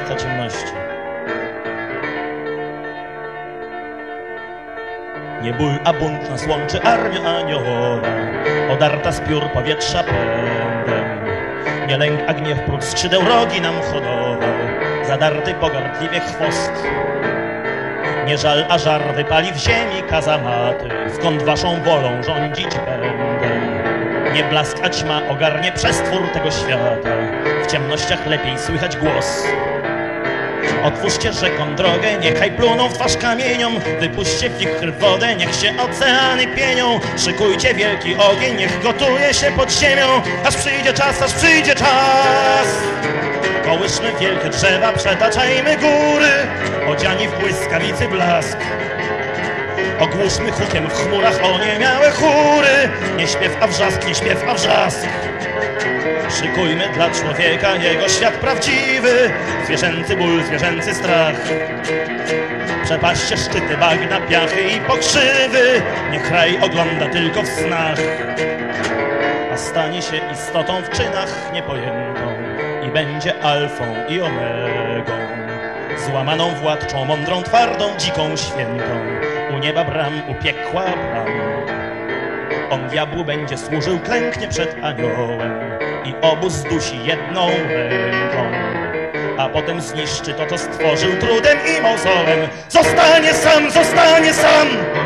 władca ciemności. Nie ból, a bunt nas łączy armia aniołowa, odarta z piór powietrza pędem. Nie lęk, a gniew pród skrzydeł rogi nam hodował, zadarty pogardliwie chwost. Nie żal, a żar wypali w ziemi kazamaty, skąd waszą wolą rządzić będę. Nie blask, a ćma ogarnie przestwór tego świata, w ciemnościach lepiej słychać głos. Otwórzcie rzekom drogę, niechaj pluną w twarz kamieniom, wypuśćcie wichr wodę, niech się oceany pienią. Szykujcie wielki ogień, niech gotuje się pod ziemią, aż przyjdzie czas, aż przyjdzie czas. Kołyszmy wielkie drzewa, przetaczajmy góry, odziani w błyskawicy blask. Ogłuszmy hukiem w chmurach oniemiałe chóry, nie śpiew, a wrzask, nie śpiew, a wrzask. Szykujmy dla człowieka jego świat prawdziwy, zwierzęcy ból, zwierzęcy strach. Przepaście szczyty bagna, piachy i pokrzywy, niech kraj ogląda tylko w snach. A stanie się istotą w czynach niepojętą i będzie alfą i omegą. Złamaną, władczą, mądrą, twardą, dziką, świętą, u nieba bram, u piekła bram. On diabłu będzie służył, klęknie przed aniołem i obóz zdusi jedną ręką. A potem zniszczy to, co stworzył trudem i mozołem. Zostanie sam, zostanie sam!